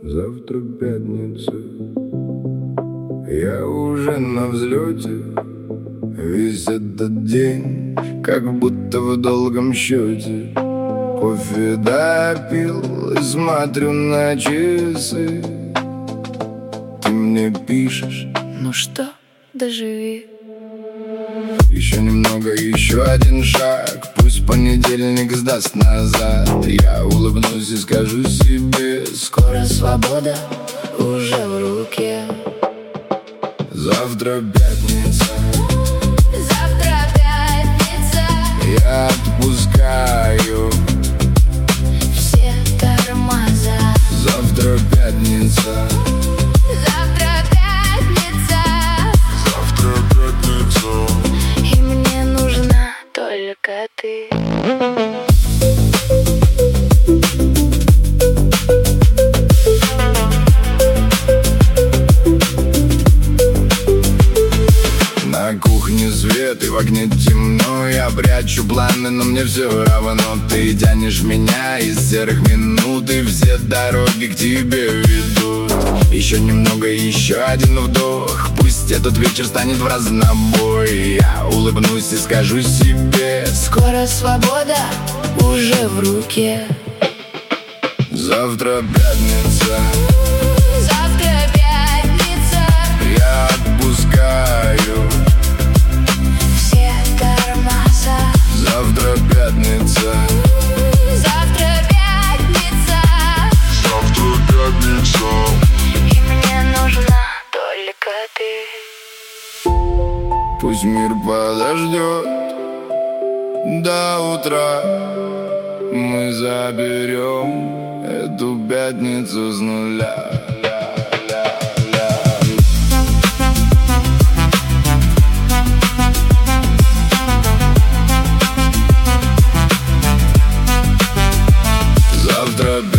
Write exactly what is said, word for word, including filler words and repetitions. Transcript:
Завтра пятница, я уже на взлете. Весь этот день, как будто в долгом счете. Кофе допил и смотрю на часы. Ты мне пишешь: ну что, доживи. Еще немного, еще один шаг, пусть понедельник сдаст назад. Я улыбнусь и скажу себе: скоро свобода уже в руке. Завтра пятница, завтра пятница. Я отпускаю все тормоза. Завтра пятница, завтра пятница. Завтра пятница, и мне нужна только ты. На кухне свет и в окне темно. Я прячу планы, но мне все равно. Ты тянешь меня из серых минут, и все дороги к тебе ведут. Еще немного, еще один вдох, пусть этот вечер станет в разнобой. Я улыбнусь и скажу себе: скоро свобода уже в руке. Завтра пятница, завтра пятница. Я отпускаю все тормоза. Завтра пятница, завтра пятница. Завтра пятница, и мне нужна только ты. пусть мир подождет до утра. Мы заберем эту пятницу с нуля. Завтра